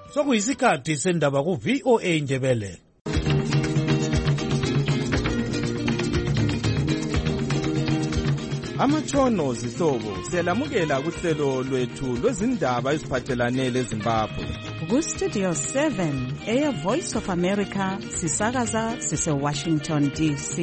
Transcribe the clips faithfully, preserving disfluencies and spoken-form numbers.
sokuyisikhathi sendaba ku V O A Ndebele. Amatshono zihlobo siyalamukela kuhlelo lwethu lwezindaba eziphathelane leZimbabwe. Ku Studio seven, Air Voice of America, sisakaza sise Washington D C.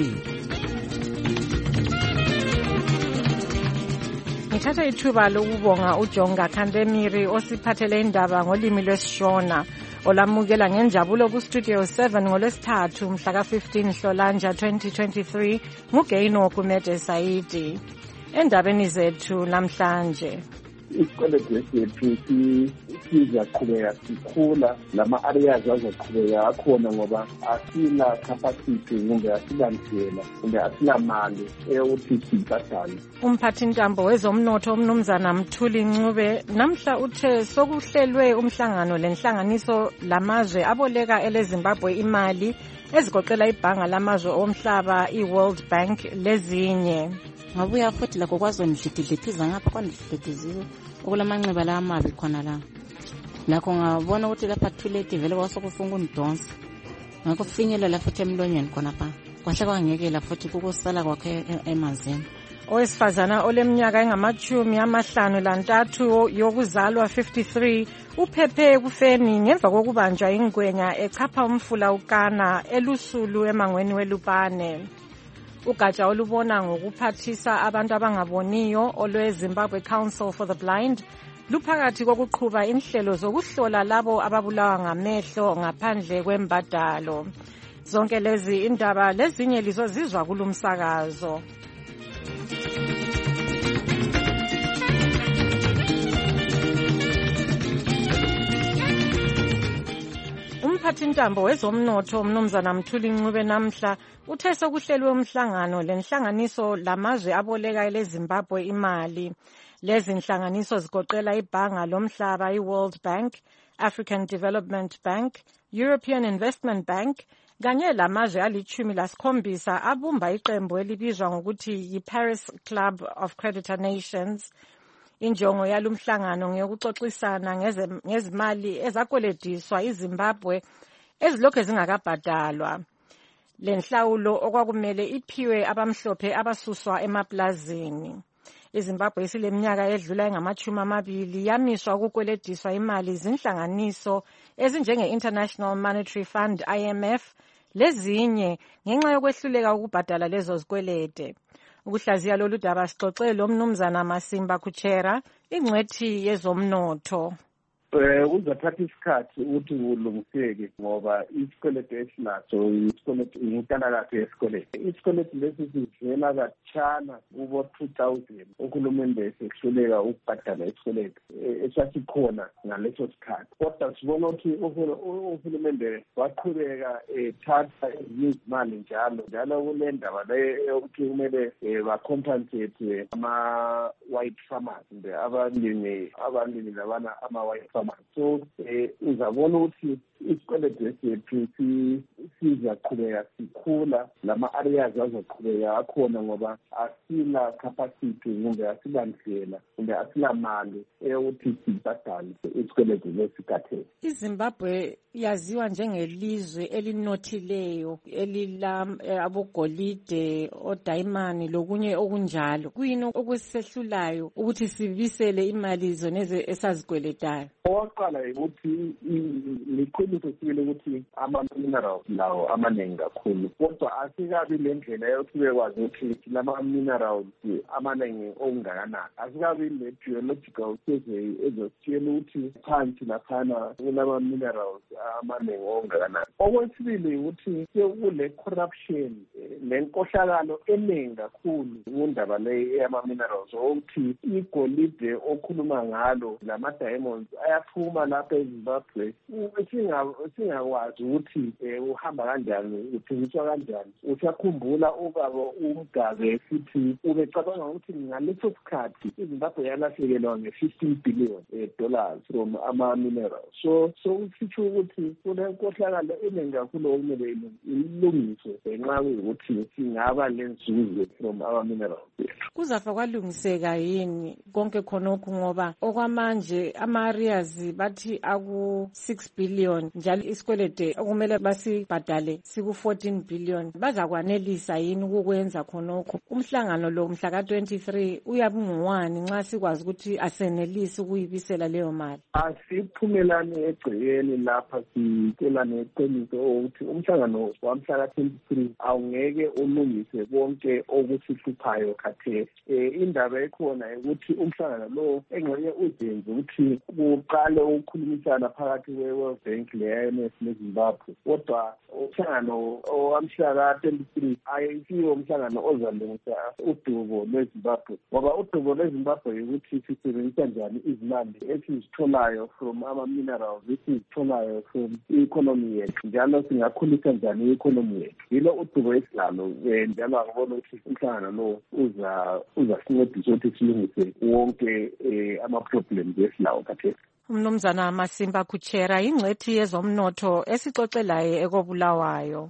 Ngithatha ithuba lokubonga uJonga Khandemiri osiphathele indaba ngolimi lwesiShona olamukela ngenjabulo ku Studio seven ngolwesithathu mhla ka fifteen Nhlolanja twenty twenty-three nguGaino Kumede Saidi. Endabeni zethu namhlanje isikweletu sethu sizaqhubeka sikhula, lama areas azoqhubeka akhona ngoba asina capacity kumbe asilandlela kumbe asilamali eyokuthi sibhadale. Umphathintambo wezomnotho umnumzana Mthuli Ncube namhla uthe sokuhlelwe umhlangano lenhlanganiso lamazwe aboleka eleZimbabwe imali ezigoqela ibhanga lamazwe omhlaba iWorld Bank lezinye. Ngabuya futhi lakho kwazondlididlithiza ngapha kwandidlidizile okulamanxiba la amabi khona la. Lakho ngabona ukuthi lapha toilet vele kwasokufunga undonsa. Ngakho finyelela futhi emlonyeni khona pha. Kwahle kwangekela futhi kukusala kwakhe emazini. Owesifazana oleminyaka engamachumi amahlanu lantathu yokuzalwa fifty-three uphephe kufeni ngemva kokubanjwa ingwenya echapha umfula uKana elusulu emangweni weLupane. Ugatsha olubona ngokuphathisa abantu abangaboniyo olweZimbabwe Council for the Blind luphakathi kokuqhuba inhlelo zokuhlola labo ababulawa ngamehlo ngaphandle kwembadalo. Zonke lezi indaba lezinye lizozizwa kulumsakazo. Umphathintambo wezomnotho umnumzana Mthuli Ncube namhla uthe sokuhlelwe umhlangano lenhlanganiso lamazwe aboleka eleZimbabwe imali. Lezi nhlanganiso zigoqela ibhanga lomhlaba iWorld Bank, African Development Bank, European Investment Bank kanye lamazwe alichumi lasikhombisa abumba iqembu elibizwa ngokuthi yiParis Club of Creditor Nations. Injongo yalumhlangano ngeyokuxoxisana ngezimali ezakwelediswa iZimbabwe ezilokhu zingakabhadalwa. Lenhlawulo okwakumele iphiwe abamhlophe abasuswa emaplazini. iZimbabwe isileminyaka edlula engamachumi amabili yamiswa ukukwelediswa imali zinhlanganiso ezinjenge International Monetary Fund I M F lezinye ngenxa yokwehluleka ukubhadala lezo zikwelede. Ukuhlaziya lolu daba sixoxe lo mnumzana Masimba Kuchera ingcwethi yezomnotho. Eh uzathatha isikhathi ukuthi ulungiseke ngoba isikweletu esinaso isikweletu inkanakathi yesikweletu. Isikweletu lesi sivela katshana kubo two thousand uhulumende esehluleka ukubhadala isikweletu esasikhona ngaleso sikhathi. Kodwa sibona ukuthi uhulumende waqhubeka ethatha izimali njalo njalo kunendaba leyokuthi kumele bacompensate ama white farmers abalimi abalimi labana ama white farmers. So uzabona ukuthi isikweletu sethu sizaqhubeka sikhula, lama areas azoqhubeka akhona ngoba asina capacity kumbe asilandlela kumbe asilamali eyokuthi sibhadale isikweletu lesikhathesi. iZimbabwe yaziwa njengelizwe elinothileyo elila abogolide odayimani lokunye okunjalo. Kuyini okusehlulayo ukuthi sibisele imali zoneze esazikweletayo? Oqala ukuthi liqiniso sibile ukuthi ama-minerals lawo amaningi kakhulu, kodwa asikabi lendlela yokuthi bekwazi ukuthi lama-minerals amaningi okungakanani. Asikabi le-geological survey ezositshela ukuthi phansi laphana kunama-minerals amaningi okungakanani. Okwesibili ukuthi sekule corruption nenkohlakalo eningi kakhulu kundaba le yama-minerals ukuthi igolide okhuluma ngalo lama-diamonds ayaphuma lapha eZimbabwe singakwazi ukuthi uhamba kanjani, uthengiswa kanjani. Usakhumbula ubaba uMgabe futhi ubecabanga ukuthi ngaleso sikhathi iZimbabwe yalahlekelwa nge-fifteen billion dollars from ama-minerals. So so usitsho ukuthi kunenkohlakalo eningi kakhulu okumele ilungiswe ngenxa yokuthi singaba lenzuzo from ama-minerals. Kuzafa kwalungiseka yini konke khonokho ngoba okwamanje ama-areas ulwazi bathi aku six billion njalo isikwelede okumele basibhadale siku fourteen billion. Bazakwanelisa yini ukukwenza khonokho? Umhlangano lo mhla ka twenty-three uyabungwani nxa sikwazi ukuthi asenelisi ukuyibisela leyo mali? Asiphumelane egcekeni lapha sitshelane iqiniso ukuthi umhlangano wamhla ka twenty-three awungeke ulungise konke okusihluphayo khathesi. Eh indaba ekhona ukuthi umhlangano lo engxenye uzenze ukuthi kuqale ukukhulumisana phakathi kwe-World Bank le-I M F neZimbabwe. Kodwa umhlangano owamhla ka twenty-three ayisiwo umhlangano ozalungisa udubo lweZimbabwe, ngoba udubo lweZimbabwe ukuthi sisebenzisa njani izimali esizitholayo from ama-minerals esizitholayo from i-economy yethu, njalo singakhulisa njani i-economy yethu. Yilo udubo esilalo, njalo angibona ukuthi umhlangano lo uza uzasincedisa ukuthi silungise wonke ama-problems esilawo khathesi. Umnumzana Masimba Kuchera ingcwethi yezomnotho esixoxelayo ekobulawayo.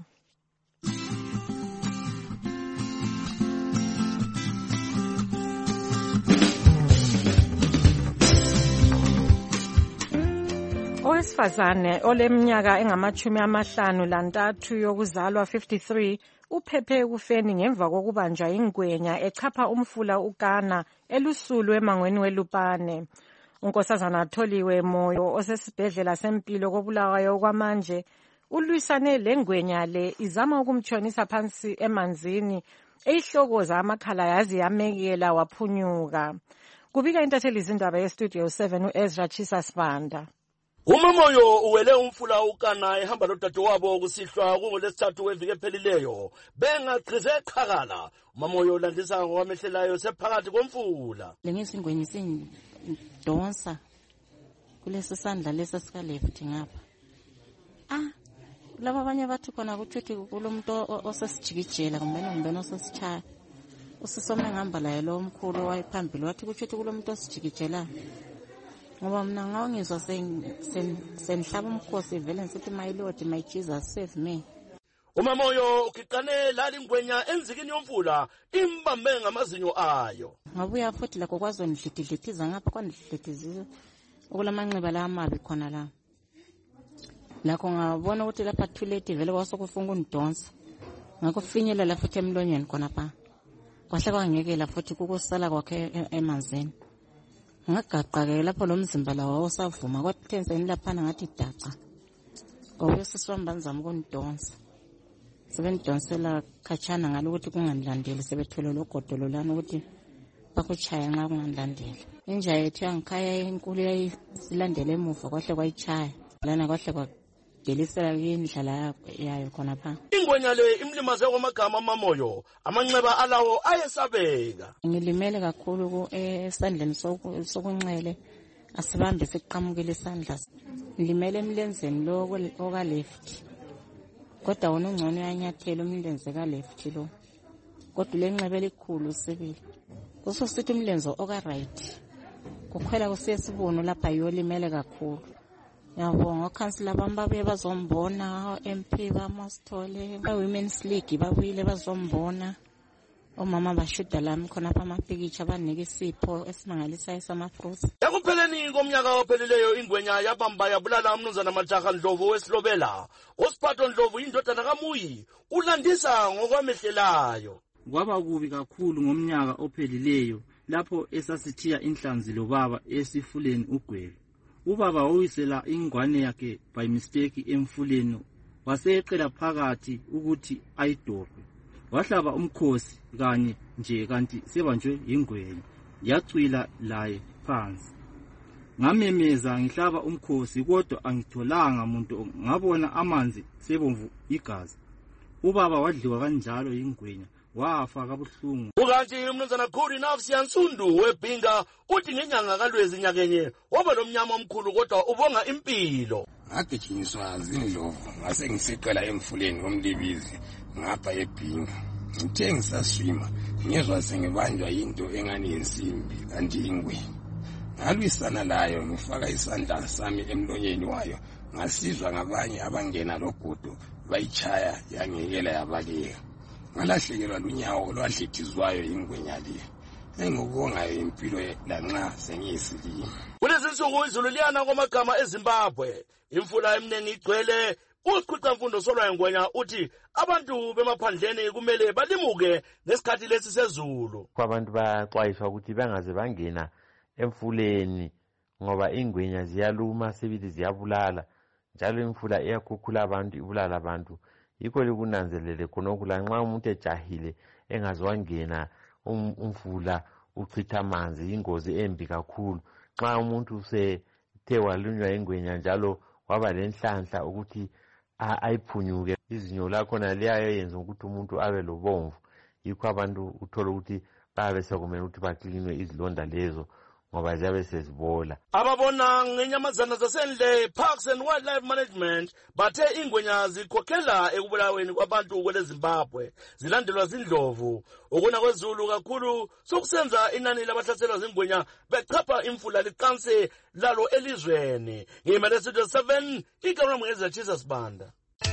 Owesifazane oleminyaka engamachumi amahlanu lantathu yokuzalwa fifty-three uphephe ekufeni ngemva kokubanjwa ingwenya echapha umfula uKana elusulu emangweni weLupane. Unkosazana Tholiwe Moyo osesibhedlela sempilo kobulawayo kwamanje ulwisane lengwenya le izama ukumtshonisa phansi emanzini eyihlokoza amakhala yazi yamekela waphunyuka. Kubika intatheli izindaba yestudio seven uEzra Chisa Sibanda. Umamoyo uwele umfula uKana ehamba lodadewabo kusihlwa kungolesithathu weviki ephelileyo bengaqhize eqhakala. Umamoyo ulandisa ngokwamehlelayo sephakathi komfula. Lengesingweni sindonsa kulesi sandla lesa sika left ngapha. Ah, laba abanye bathi khona kuthi kulomuntu osesijikijela kumbe ngibona osesichaya. Usisome ngihamba laye lo omkhulu wayiphambili wathi kuthi kulomuntu osijikijela. Ngoba mina ngawungizwa senhlaba umkhosi vele ngithi my Lord my Jesus save me. Umamoyo ukiqane lali ngwenya enzikini yomfula imbambe ngamazinyo ayo. Ngabuya futhi lakho kwazonidlididliza ngapha kwanidlididizwe okulamanxiba la amabi khona la. Lakho ngabona ukuthi lapha toilet vele kwasokufunga undonsa. Ngakho finyelela futhi emlonyeni khona pa. Kwahle kwangekela futhi kukusala kwakhe emanzini. Ngagaqa-ke lapho lo mzimba lawo osavuma kwathenseni laphana ngathi daca. Ngoba sisihamba nizama ukunidonsa. Sebenidonsela khatshana ngalo ukuthi kunganilandeli sebethole lo godolo lana ukuthi bakuchaya nxa kunganilandeli. Inja yethu yangikhaya enkulu yayisilandele emuva kwahle kwayichaya. Lana kwahle kwadelisela indlala yayo khona pha. Ingwenya le imlimaze kwamagama amamoyo amanxeba alawo ayesabeka. Ngilimele kakhulu ku esandleni sokunxele asibambe siqhamukile isandla. Ngilimele emlenzeni lo oka left. Kodwa wona ungcono yanyathela umlenze ka left lo. Kodwa lenxebe elikhulu sibili. Kusosithi umlenze oka right. Kukhwela kusiyesibono lapha yolimele kakhulu. Yabonga okhansila bambabe bazombona, M P bamasithole, ba Women's League babuyile bazombona. Omama bashuda lami khona pha amapikitsha abanika isipho esimangalisayo sama-fruits. Ekupheleni komnyaka ophelileyo ingwenya yabamba yabulala umnumzana Majaha Ndlovu wesilobela. Osiphatho Ndlovu indodana kaMuyi ulandisa ngokwamehlelayo. Kwaba kubi kakhulu ngomnyaka ophelileyo lapho esasithiya inhlanzi lo baba esifuleni uGwele. Ubaba uyisela ingwane yakhe by mistake emfuleni waseqela phakathi ukuthi ayidobhe. Wahlaba umkhosi kanye nje kanti sebanjwe ingwenya yacwila laye phansi. Ngamemeza ngihlaba umkhosi kodwa angitholanga umuntu ngabona amanzi sebomvu igazi. Ubaba wadliwa kanjalo ingwenya wafa kabuhlungu. Ukanti umnumzana Khuri Nafsi Yansundu weBhinga uthi ngenyanga kaLwezi nyakenye waba lomnyama omkhulu kodwa ubonga impilo. Ngagijinyiswa zindlovu ngase ngiseqela emfuleni ngomlibizi ngapha eBhinga. Ngithe ngisaswima ngezwe sengibanjwa into engani insimbi kanti ingwenya. Ngalwisana layo ngifaka isandla sami emlonyeni wayo ngasizwa ngabanye abangena logodo bayichaya yangekela yabaleka. Ngalahlekelwa lunyawo olwadlithizwayo ingwenya le. engokongayo impilo lanxa sengiyisilima. Kulezi nsuku izulu liyana kwamagama eZimbabwe. Imfula eminingi igcwele. Usiqhutha mfundo Solwayo Ngwenya uthi abantu bemaphandleni kumele balimuke ngesikhathi lesi sezulu. Abantu baxwayiswa ukuthi bangaze bangena emfuleni ngoba ingwenya ziyaluma sebithi ziyabulala njalo imfula iyakhukhula abantu ibulala abantu. Yikho likunanzelele khonokho lanxa umuntu ejahile engazwangena umfula uchitha amanzi ingozi embi kakhulu. Nxa umuntu usethe walunywa ingwenya njalo waba lenhlanhla ukuthi ayiphunyuke izinyo lakhona liyayenza ukuthi umuntu abe lobomvu. Yikho abantu uthola ukuthi babe sekumele ukuthi baklinwe izilonda lezo ngoba ziyabe sezibola. Ababona ngenyamazana zasendle Parks and Wildlife Management bathe ingwenya zikhokhela ekubulaweni kwabantu kwele Zimbabwe zilandelwa zindlovu. Ukuna kwezulu kakhulu sokusenza inani labahlaselwa zingwenya bechapha imfula liqanse lalo elizweni. Ngimele Studio seven ikamera mngeza Jesus Banda.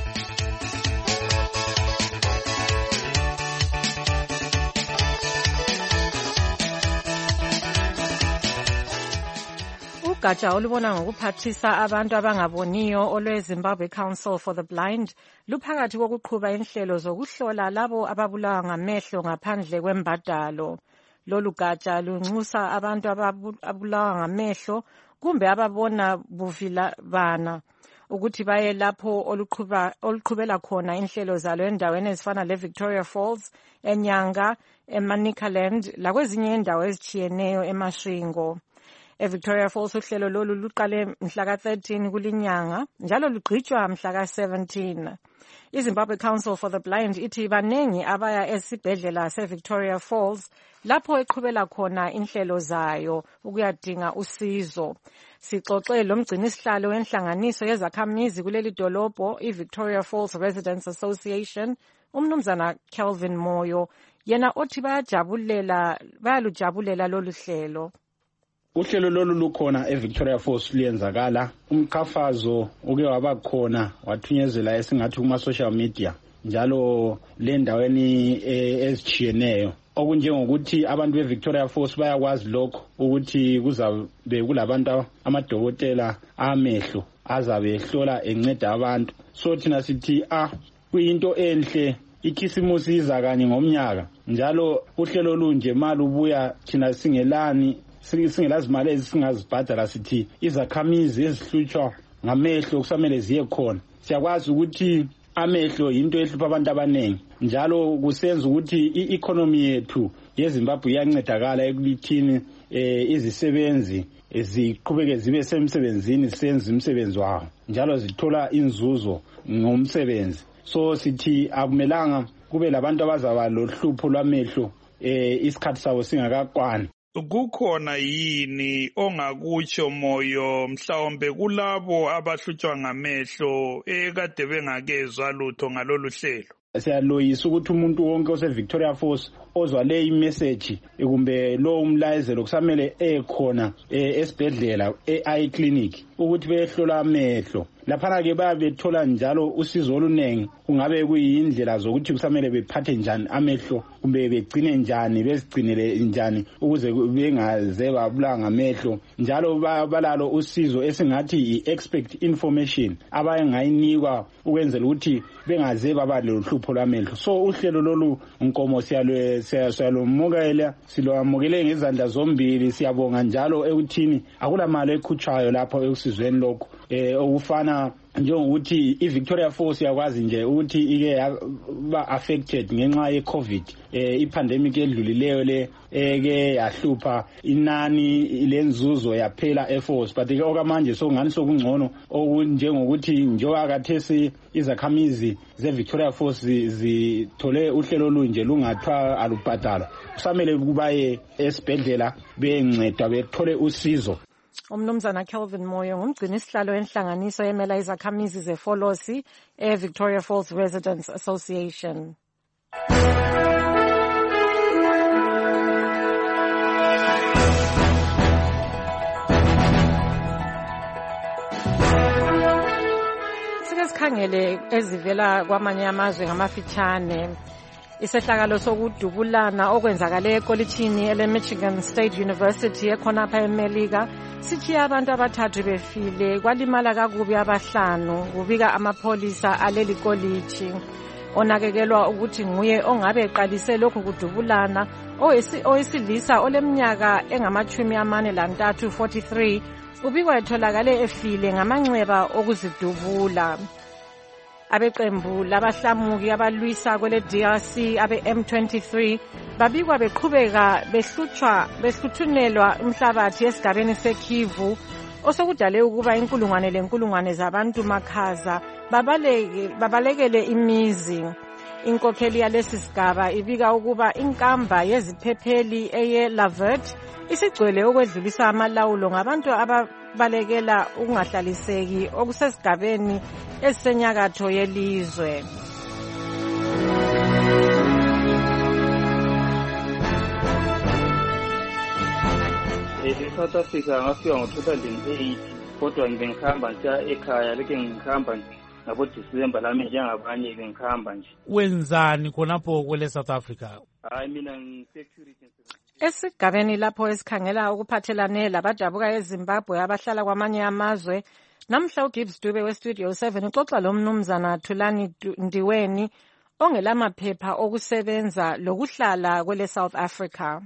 Ugatsha olubona ngokuphathisa abantu abangaboniyo olwe-Zimbabwe Council for the Blind luphakathi kokuqhuba inhlelo zokuhlola labo ababulawa ngamehlo ngaphandle kwembadalo. Lolu gatsha lunxusa abantu ababulawa ngamehlo kumbe ababona buvilabana ukuthi baye lapho oluqhubela khona inhlelo zalo endaweni ezifana le-Victoria Falls, eNyanga, eManicaland lakwezinye indawo ezitshiyeneyo eMasvingo. eVictoria Falls uhlelo lolu luqale mhla ka thirteen kulinyanga njalo lugqitshwa mhla ka seventeen. iZimbabwe Council for the Blind ithi banengi abaya esibhedlela seVictoria Falls lapho eqhubela khona inhlelo zayo ukuyadinga usizo. Sixoxe lomgcinisihlalo wenhlanganiso yezakhamizi kuleli dolobho iVictoria Falls Residents Association umnumzana Kelvin Moyo yena othi bayajabulela bayalujabulela lolu hlelo. Uhlelo lolu lukhona eVictoria Falls liyenzakala. Umqhafazo uke waba khona wathunyezela esingathi kuma social media njalo le ndaweni ezitshiyeneyo. Okunjengokuthi abantu beVictoria Falls bayakwazi lokho ukuthi kuzabe kulabantu amadokotela amehlo azabe ehlola enceda abantu. So thina sithi ah kuyinto enhle ikhisimusi iza kanye ngomnyaka njalo uhlelo lunje malubuya thina singelani singelazimali ezisingazibhadala sithi izakhamizi ezihlutshwa ngamehlo kusamele ziye khona. Siyakwazi ukuthi amehlo into ehlupha abantu abanengi njalo kusenza ukuthi i-economy yethu yeZimbabwe iyancedakala ekulithini izisebenzi ziqhubeke zibe semsebenzini senze umsebenzi wawo njalo zithola inzuzo ngomsebenzi. So sithi akumelanga kube labantu abazaba lohlupho lwamehlo isikhathi sabo singakakwani. Kukhona yini ongakutsho Moyo mhlawumbe kulabo abahlutshwa ngamehlo ekade bengakezwa lutho ngalolu hlelo? Siyaloyisa ukuthi umuntu wonke oseVictoria Falls ozwa le imessage kumbe lo umlayezelo kusamele ekhona esibhedlela e-eye clinic ukuthi behlola amehlo. Laphana ke bayabethola njalo usizo olunengi kungabe kuyindlela zokuthi kusamele bephathe njani amehlo kumbe begcine njani bezigcinele njani ukuze bengaze babulawa ngamehlo njalo balalo usizo esingathi i-expect information abayengayinikwa ukwenzela ukuthi bengaze baba lohlupho lwamehlo. So uhlelo lolu nkomo siyalwe siyalomukela silwamukele ngezandla zombili. Siyabonga njalo ekuthini akulamali ekhutshwayo lapho ekusizweni lokho eh okufana njengokuthi iVictoria Falls yakwazi nje ukuthi ike yaba affected ngenxa yeCovid eh ipandemic edlulileyo le eke yahlupha inani lenzuzo yaphela eFalls but ke okamanje sokungani sokungcono okunjengokuthi njengoba kathesi izakhamizi zeVictoria Falls zithole uhlelo lunje lungathwa alubhadala kusamele kubaye esibhedlela bencedwa bethole usizo. Umnumzana Kelvin Moyo ngumgcinisihlalo wenhlanganiso yemela izakhamizi zeFolosi eVictoria Falls Residents Association. Sike sikhangele ezivela kwamanye amazwe ngamafitshane. Isehlakalo sokudubulana okwenzakale ekolitshini ele-Michigan State University ekhonapha eMelika sithiye abantu abathathu befile kwalimala kakubi abahlanu kubika amapholisa aleli kolitshi. Onakekelwa ukuthi nguye ongabe eqalise lokhu kudubulana owesilisa oleminyaka engamachumi amane lantathu forty-three ubikwa etholakale efile ngamanxeba okuzidubula. Abeqembu labahlamuki abalwisa kwele D R C abe-M twenty-three babikwa beqhubeka behlutshwa behluthunelwa umhlabathi esigabeni seKivu osokudale ukuba inkulungwane lenkulungwane zabantu makhaza babaleke babalekele imizi. Inkokheli yalesi sigaba ibika ukuba inkamba yeziphepheli eye Lavert isigcwele ukwedlulisa amalawulo ngabantu ababalekela ukungahlaliseki okusesigabeni esisenyakatho yelizwe. E-South Africa ngafika ngo-two thousand eight kodwa ngibe ngihamba nje ekhaya leke ngihamba nje ngabo December lami njengabanye bengikhamba nje. Wenzani khonapho kwele South Africa? Hayi mina ngi-security. Esigabeni lapho esikhangela ukuphathelane labadabuka eZimbabwe abahlala kwamanye amazwe, namhla uGibbs Dube weStudio seven uxoxa lo mnumzana Thulani Ndiweni ongelamaphepha okusebenza lokuhlala kwele South Africa.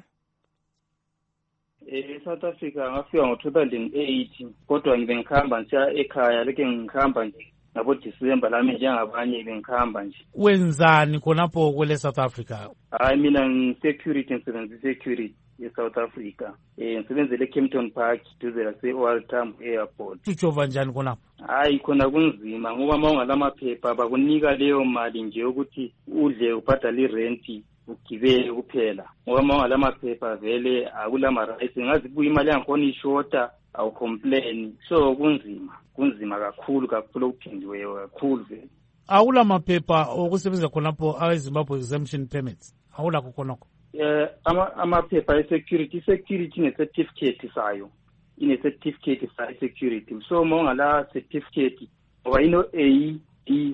E-South Africa ngafika ngo-two thousand eight kodwa ngibe ngikhamba nje ekhaya leke ngihamba nje ngabo December lami njengabanye bengikhamba nje. Wenzani khonapho kwele South Africa? Hayi mina ngi-security ngisebenza security eSouth Africa. Eh ngisebenzele eKempton Park duze lase-O R Tambo Airport. Utshova njani khonapho? Hayi khona kunzima ngoba mawungalamaphepha bakunika leyo mali nje ukuthi udle ubhadale irenti ugibele kuphela. Ngoba mawungalamaphepha vele akulama rights ngazi kuba imali yankhona ishota awu complain. So kunzima kunzima kakhulu kakhulu okuphindiweyo kakhulu vele. Awula maphepha okusebenza khonapho aweZimbabwe exemption permits awula khonoko? Eh ama amaphepha e-security security ne-certificate sayo ine-certificate sa security. So mawungala certificate ngoba ino A D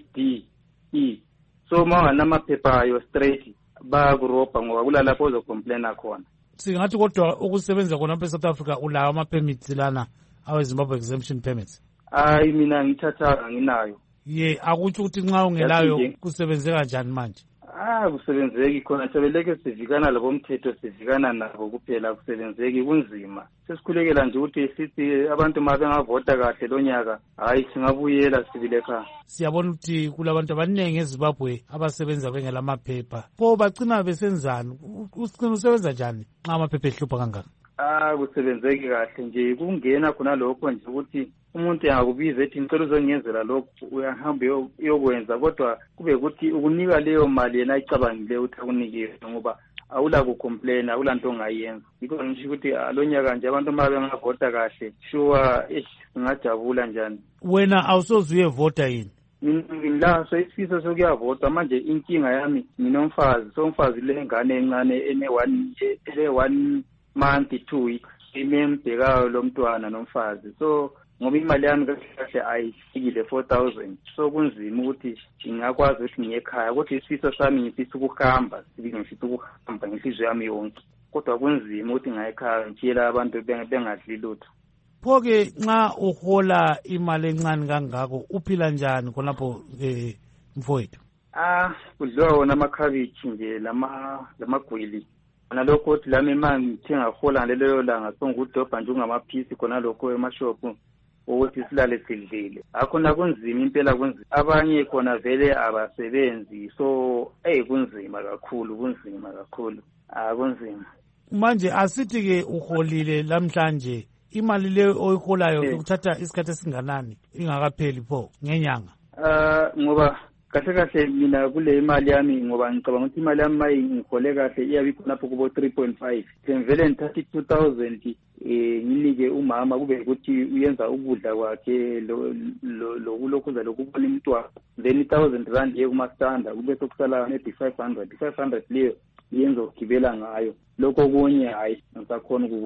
D E. So mawunganamaphepha ayo straight bakurobha ngoba kulalapho uzocomplaina khona. Singathi kodwa ukusebenza khonapho eSouth Africa ulawo ama-permits lana aweZimbabwe exemption permits? Hayi mina ngithatha nginayo. Ye akutsho ukuthi nxa ungelayo kusebenzeka kanjani manje? Ah kusebenzeki khona sebeleke sivikana labo mthetho sivikana nabo kuphela kusebenzeki kunzima. Sesikhulekela nje ukuthi sithi abantu mabengavota kahle lonyaka hayi singabuyela sibile ekhaya. Siyabona ukuthi kulabantu abaningi eZimbabwe abasebenza bengelamaphepha. Pho bagcina besenzani? Ucina usebenza njani nxa amaphepha ehlupha kangaka? Ah kusebenzeki kahle nje kungena khona lokho nje ukuthi umuntu yangakubiza ethi ngicela uzongenzela lokho uyahamba uyokwenza kodwa kube ukuthi ukunika leyo mali yena icabangile ukuthi akunikeze ngoba awula kucomplain awulanto ongayenza. Yikho ngisho ukuthi alonyaka nje abantu uma bengavota kahle sure singajabula njani. Wena awusoze uyevota yini? Ngila so isifiso sokuyavota manje inkinga yami nginomfazi so umfazi lengane encane ene one ele one month two weeks imembhekayo lo mntwana nomfazi so ngoba imali yami kahle ayifikile four thousand so kunzima ukuthi ngingakwazi ukuthi ngiye ekhaya kodwa isifiso sami ngifisa ukuhamba sibi ngifisa ukuhamba ngenhliziyo yami yonke kodwa kunzima ukuthi ngaye ekhaya ngitshela abantu bengadli lutho. Pho-ke nxa uhola imali encane kangako uphila njani khonapho eh mfowethu? Ah kudliwa wona amakhabithi nje lama lamagwili nalokho ukuthi lami imali ngithenga hola lelo langa songudobha nje ungamaphisi khona lokho emashopu ukuthi silale sidlile. Akhona kunzima impela kunzima. Abanye khona vele abasebenzi so eh kunzima kakhulu kunzima kakhulu. Ah kunzima. Manje asithi ke uholile lamhlanje imali le oyiholayo ukuthatha isikhathi esinganani ingakapheli pho ngenyanga? Ah ngoba kahle kahle mina kule imali yami ngoba ngicabanga ukuthi imali yami mayi ngihole kahle iyabe khonapho kubo three point five ngivele ngithatha two thousand eh nginike umama kube ukuthi uyenza ukudla kwakhe lo lokulokhuza lokubona umntwana then one thousand rand ye kuma standard kube sokusala maybe five hundred five hundred leyo yenza ukugibela ngayo lokho kunye hayi ngisakhona ukukwenza.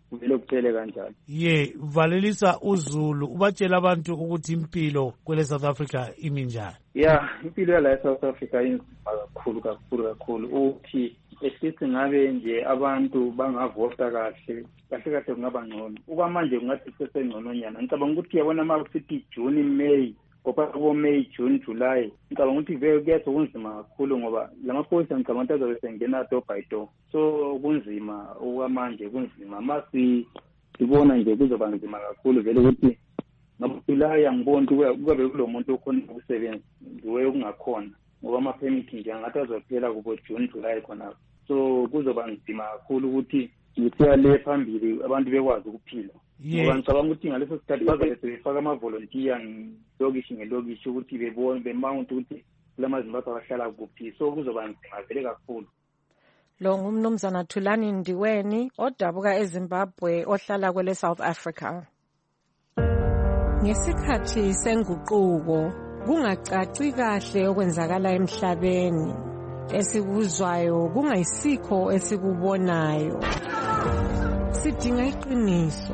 kuvele kuphele kanjalo. Ye, Valelisa uZulu ubatshela abantu ukuthi impilo kwele South Africa imi njani. Yeah, impilo yala eSouth Africa inzima kakhulu kakhulu kakhulu. Uthi esithi ngabe nje abantu bangavota kahle kahle kahle kungaba ngcono. Okwamanje kungathi sesengcono nyana. Ngicabanga ukuthi yabona uma kusithi June May ngoba kubo May June July ngicabanga ukuthi vele kuyeza kunzima kakhulu ngoba lamaphoyisa ngicabanga ukuthi azobe sengena door by door. So kunzima okwamanje kunzima. Masi sibona nje kuzoba nzima kakhulu vele ukuthi ngabuJuly angiboni kube kulo muntu okhona ukusebenza ngiwe ungakhona ngoba ama permit nje angathi azophela kubo June July khona. So kuzoba nzima kakhulu ukuthi ngisiya le phambili abantu bekwazi ukuphila. Ngoba ngicabanga ukuthi ngaleso sikhathi bazabe sebefaka ama volunteer ngilokishi ngelokishi ukuthi bebone bemount ukuthi kulama Zimbabwe abahlala kuphi. So kuzoba nzima vele kakhulu. Lo ngumnumzana Thulani Ndiweni odabuka eZimbabwe ohlala kwele South Africa. Ngesikhathi senguquko kungacaci kahle okwenzakala emhlabeni. Esikuzwayo kungayisikho esikubonayo. Sidinga iqiniso.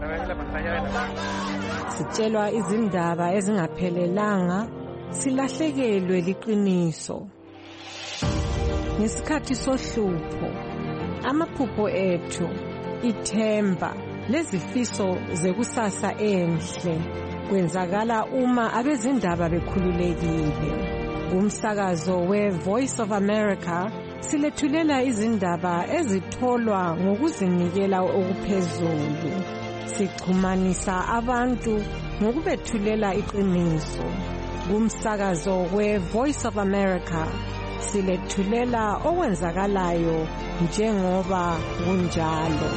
Sitshelwa izindaba ezingaphelelanga, silahlekelwe liqiniso. Ngesikhathi sohlupho, amaphupho ethu, ithemba, lezifiso zekusasa enhle kwenzakala uma abezindaba bekhululekile. Umsakazo we Voice of America silethulela izindaba ezitholwa ngokuzinikela okuphezulu. Sixhumanisa abantu ngokubethulela iqiniso. Umsakazo we Voice of America silethulela okwenzakalayo njengoba kunjalo.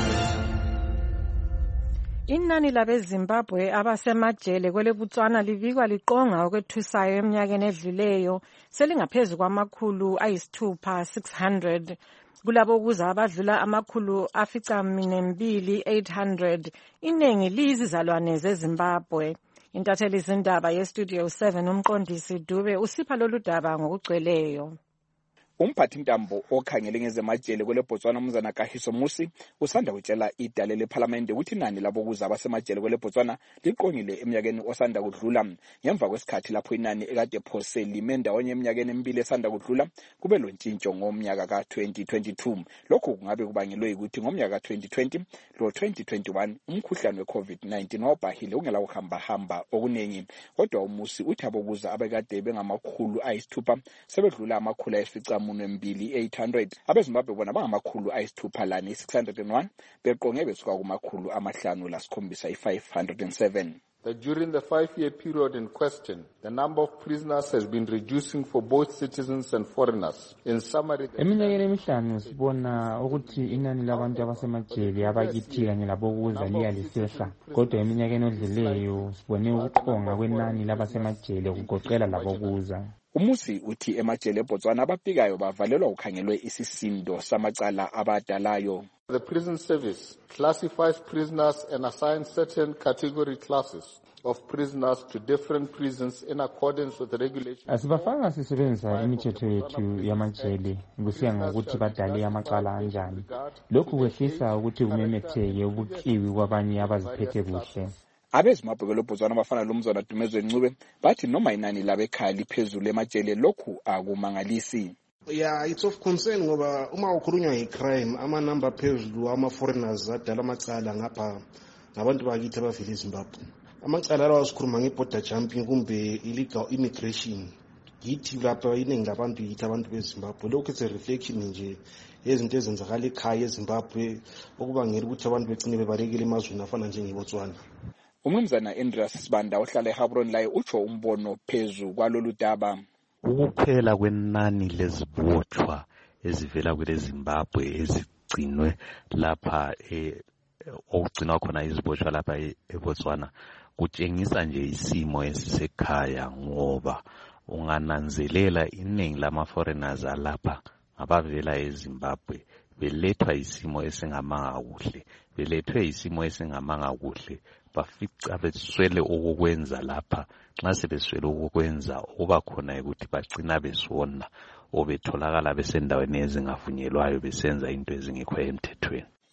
Inani labeZimbabwe abasemajele kwele Botswana libikwa liqonga okwethusayo eminyakeni edluleyo selingaphezulu kwamakhulu ayisithupha six hundred. Kulabo kuza abadlula amakhulu afica minembili eight hundred. Iningi liyizizalwane zeZimbabwe. Intatheli izindaba yeStudio seven umqondisi Dube usipha lolu daba ngokugcweleyo. Umphathi ntambo okhangele ngezemajele kwele Botswana umzana Kahiso Musi usanda kutshela idale leParliament ukuthi inani labo kuza abasemajele kwele Botswana liqongile eminyakeni osanda kudlula ngemva kwesikhathi lapho inani ekade phose lime ndawonye eminyakeni emibili esanda kudlula kube lontshintsho ngomnyaka ka twenty twenty-two. Lokhu kungabe kubangelwe ukuthi ngomnyaka ka twenty twenty lo twenty twenty-one umkhuhlane weCovid nineteen wabhahile ungela kuhamba hamba okuningi. Kodwa uMusi uthi abokuza abekade bengamakhulu ayisithupha sebedlula amakhulu ayisifica munembili eight hundred. abeZimbabwe bona bangamakhulu ayisithupha lani six hundred one beqonge besuka kumakhulu amahlanu lasikhombisa i-five hundred seven. That during the five-year period in question, the number of prisoners has been reducing for both citizens and foreigners. In summary, eminyakeni emihlanu sibona ukuthi inani labantu abasemajele abakithi kanye labokuza liyalisehla, kodwa eminyakeni odluleyo sibone ukuqonga kwenani labasemajele kugoqela labokuza. Umusi uthi emajele eBotswana abafikayo bavalelwa ukhangelwe isisindo samacala abadalayo. The prison service classifies prisoners and assigns certain category classes of prisoners to different prisons in accordance with the regulations. Asibafanga sisebenzisa imithetho yethu yamajele kusiya ngokuthi badale amacala anjani. Lokhu kwehlisa ukuthi kumemetheke ubukiwi kwabanye abaziphethe kuhle. abeZimbabwe kwele Botswana abafana lomzwana Dumezwe Ncube bathi noma inani labekhaya liphezulu emajele lokhu akumangalisi. Yeah, it's of concern ngoba uma ukhulunywa ngecrime ama number phezulu ama foreigners adala amacala ngapha ngabantu bakithi abavela eZimbabwe. Amacala lawo sikhuluma ngeborder jumping kumbe illegal immigration. Yithi lapha iningi labantu yithi abantu beZimbabwe. Lokhu it's a reflection nje yezinto ezenzakala ekhaya eZimbabwe okubangela ukuthi abantu begcine bebalekile emazweni afana njengeBotswana. Umnumzana Andreas Sibanda ohlala eHabron laye utsho umbono phezu kwalolu daba. Ukuphela kwenani lezibotshwa ezivela kwele Zimbabwe ezigcinwe lapha eh okugcinwa khona izibotshwa lapha eBotswana kutshengisa nje isimo esisekhaya ngoba ungananzelela iningi lama foreigners alapha abavela eZimbabwe belethwa isimo esingamanga kuhle belethwe isimo esingamanga kuhle bafica beswele okukwenza lapha nxa sebeswele okukwenza okuba khona ukuthi bagcina besona obetholakala besendaweni ezingavunyelwayo besenza into ezingekho emthethweni.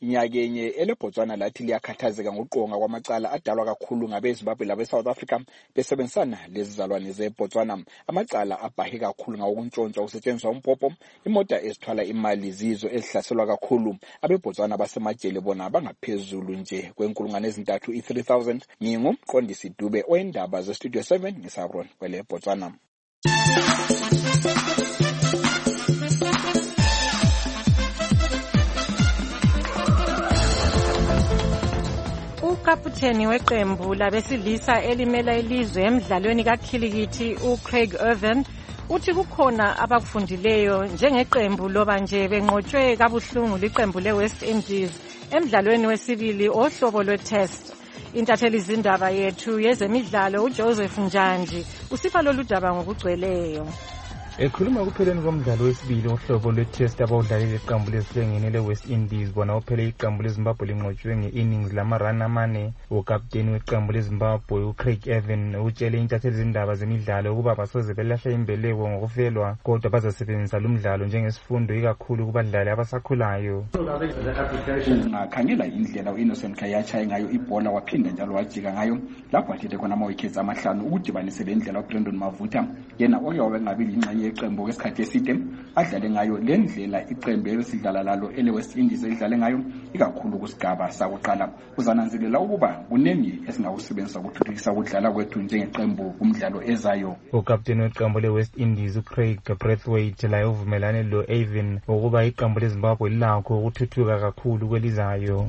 inyakenye eleBotswana lathi liyakhathazeka ngokuqonga kwamacala adalwa kakhulu ngabeZimbabwe labeSouth Africa besebenzisana lezizalwane zeBotswana. Amacala abhahe kakhulu ngawokuntshontsha kusetshenziswa umpopho, imota ezithwala imali zizo ezihlaselwa kakhulu. AbeBotswana basemajele bona bangaphezulu nje kwenkulungwane ezintathu i three thousand. Ngingu Qondisi Dube oyindaba ze Studio seven ngeSabron kwele Botswana. Ukaputeni weqembu labesilisa elimela ilizwe emidlalweni kakhilikithi uCraig Irvin uthi kukhona abakufundileyo njengeqembu loba nje benqotshwe kabuhlungu liqembu leWest Indies emidlalweni wesibili ohlobo lwe-test. Intatheli zindaba yethu yezemidlalo uJoseph Njanji usipha lolu daba ngokugcweleyo. Ekhuluma kupheleni komdlalo wesibili ohlobo lwe-test abawudlalile iqembu lesihlengene le-West Indies bona uphele iqembu leZimbabwe linqotshwe nge-innings lamarun amane. Ukapteni weqembu leZimbabwe uCraig Irvin utshele intatheli zindaba zemidlalo ukuba basoze belahla imbeleko ngokufelwa kodwa bazasebenzisa lumdlalo njengesifundo ikakhulu kubadlali abasakhulayo. Ungakhangela indlela uInnocent Kayacha ngayo ibhola waphinda njalo wajika ngayo lapho athethe khona ama-wickets amahlanu ukudibanise le ndlela uBrandon Mavuta yena oyabe ngabili ingxenye yeqembu ngesikhathi eside adlale ngayo le ndlela iqembu elisidlala lalo ele-West Indies elidlale ngayo ikakhulu kusigaba sakuqala. Uzananzelela ukuba kuningi esingakusebenzisa ukuthuthukisa ukudlala kwethu njengeqembu kumdlalo ezayo. Ukapteni weqembu le-West Indies uCraig Brathwaite laye uvumelane lo-Avin ukuba iqembu leZimbabwe lilakho ukuthuthuka kakhulu kwelizayo.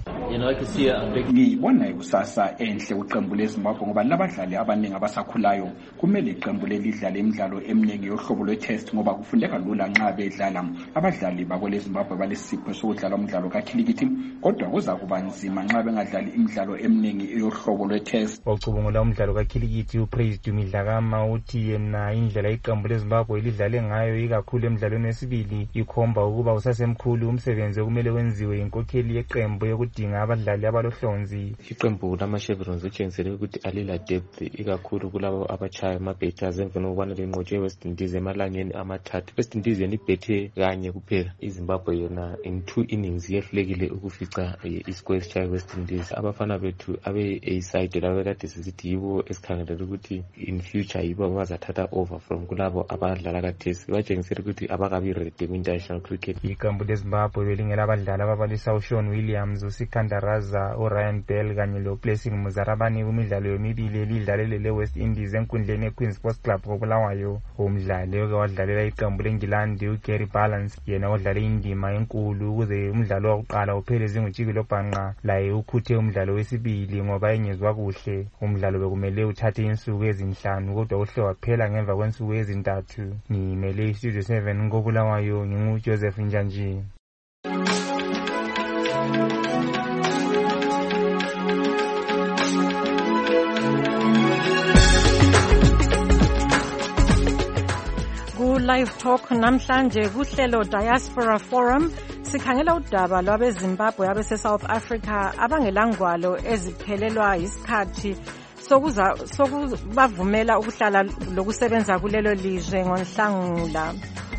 Ngibona ikusasa enhle uqembu leZimbabwe ngoba labadlali abaningi abasakhulayo kumele iqembu lelidlale imidlalo eminingi yohlobo lwe-test ngoba kufundeka lula nxa bedlala. Abadlali bakweleZimbabwe balesipho sokudlala umdlalo kakhilikithi kodwa kuza kuba nzima nxa bengadlali imidlalo eminingi yohlobo lwe-test. Ocubungula umdlalo kakhilikithi uPraise Dumidlakama uthi yena indlela iqembu leZimbabwe lidlale ngayo ikakhulu emidlalweni wesibili ikhomba ukuba usasemkhulu umsebenzi okumele wenziwe inkokheli yeqembu yokudinga abadlali abalohlonzi. Iqembu lama-Chevrons utshengisele ukuthi alila depth ikakhulu kulabo abachaya ama-batters emveni kokubana linqotshwe West Indies emalangeni amathathu. West Indies yona ibhethe kanye kuphela. iZimbabwe yona in two innings yehlulekile ukufica iscore esishaya West Indies. Abafana bethu abe-A-side labo kade sisithi yibo esikhangelele ukuthi in future yibo abazathatha over from kulabo abadlala kathesi. Batshengisele ukuthi abakabi ready ku-international cricket. Iqembu leZimbabwe belingela abadlali ababalisa uShaun Williams, uSikandar Raza, uRyan Bell kanye loBlessing Muzarabani kumidlalo yomibili elidlalele le-West Indies enkundleni yeQueen Sports Club koBulawayo. Umdlali oke wadlalela iqembu leNgilandi uGary Balance yena odlale indima enkulu ukuze umdlalo wokuqala uphele zingutshikilo bhanqa laye ukhuthe umdlalo wesibili ngoba engezwa kuhle. Umdlalo bekumele uthathe insuku ezinhlanu kodwa uhle waphela ngemva kwensuku ezintathu. Ngimele iStudio seven koBulawayo nginguJoseph Njanji. Live Talk namhlanje kuhlelo Diaspora Forum sikhangela udaba lwabeZimbabwe abese South Africa abangelangwalo eziphelelwa isikhathi sokuza sokubavumela ukuhlala lokusebenza kulelo lizwe ngoNhlangula.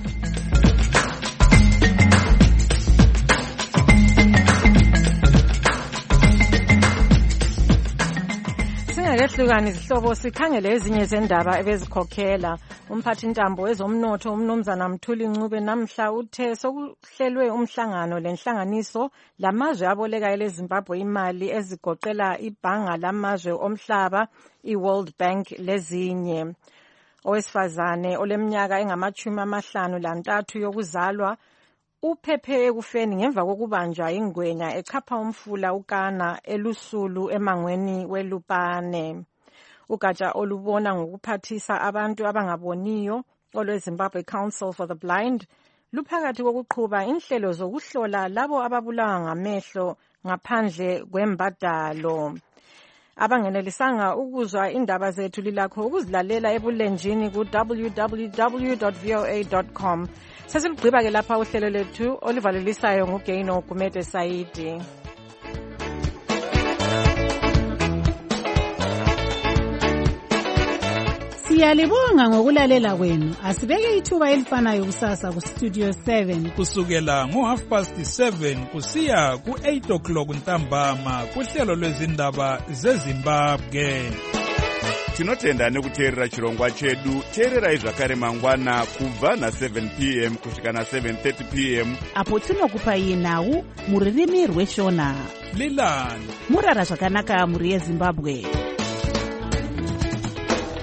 Singakehlukani izihlobo sikhangele ezinye zendaba ebezikhokhela. Umphathi ntambo wezomnotho umnumzana Mthuli Ncube namhla uthe sokuhlelwe umhlangano lenhlanganiso lamazwe aboleka eleZimbabwe imali ezigoqela ibhanga lamazwe omhlaba iWorld Bank lezinye. Owesifazane oleminyaka engamachumi amahlanu lantathu yokuzalwa uphephe ekufeni ngemva kokubanjwa ingwenya echapha umfula uKana elusulu emangweni weLupane. Ugatsha olubona ngokuphathisa abantu abangaboniyo olweZimbabwe Council for the Blind luphakathi kokuqhuba inhlelo zokuhlola labo ababulawa ngamehlo ngaphandle kwembadalo. Abangenelisanga ukuzwa indaba zethu lilakho ukuzilalela ebulenjini ku w w w dot v o a dot com. Sesilugqiba ke lapha uhlelo lethu olivalelisayo nguGaino Gumede Saidi. Siyalibonga ngokulalela kwenu. Asibeke ithuba elifanayo kusasa ku Studio seven kusukela ngo half past seven kusiya ku eight o'clock ntambama kuhlelo lwezindaba zeZimbabwe. Tinotenda nekuteerera chirongwa chedu. Teererai zvakare mangwana kubva na seven p m kusvika na seven thirty p m apo tinokupai nhau muririmi rweshona. Lilani murara zvakanaka muri yeZimbabwe.